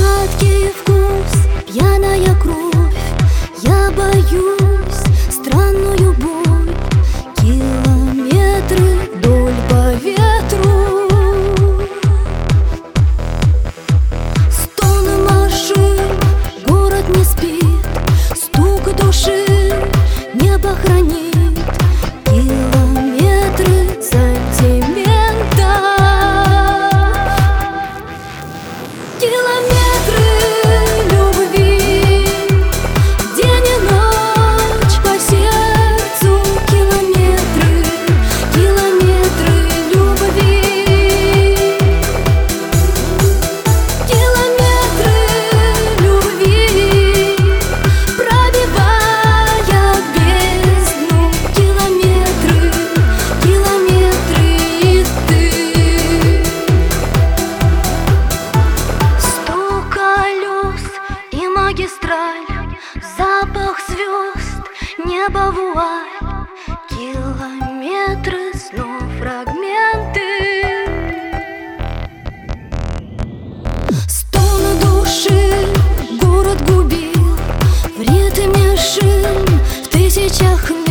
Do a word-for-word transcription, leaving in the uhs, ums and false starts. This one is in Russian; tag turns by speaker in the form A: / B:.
A: Сладкий вкус, пьяная кровь. Я боюсь странную боль. Километры вдоль по ветру. Стоны машин, город не спит. Стук души, небо хранит. Километры сантиментов. Километры любви, день и ночь по сердцу. Километры, километры любви. Километры любви, пробивая бездну. Километры, километры и ты. Стук колес и магистраль, запах звезд, небо вуаль. Километры снов фрагменты. Стоны души город губил в ритме шин, в тысячах